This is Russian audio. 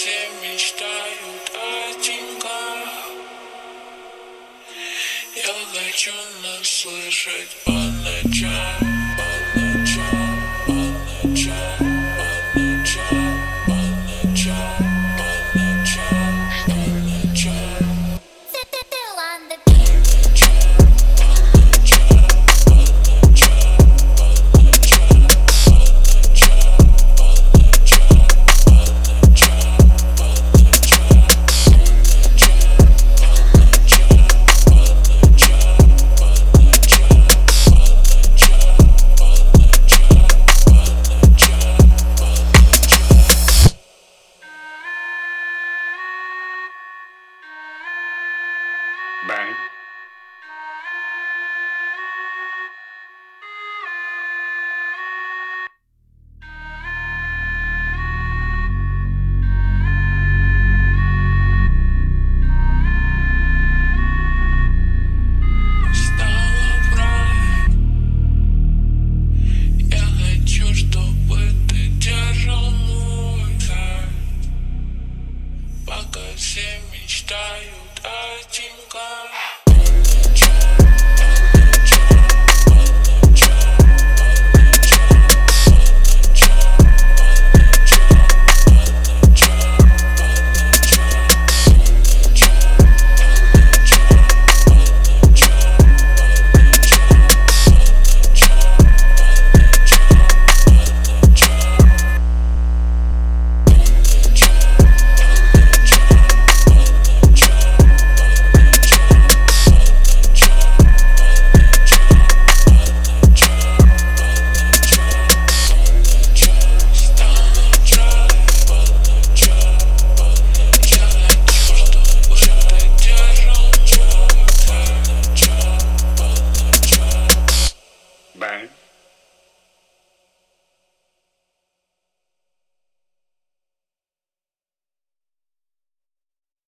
все мечтают о деньгах. Я хочу нас слышать по ночам, по ночам, по ночам, по ночам, по ночам, по ночам, по ночам. Bang. Стало врать. Я хочу, чтобы ты держал мой кайф, пока все мечтают о деньгах. Bang.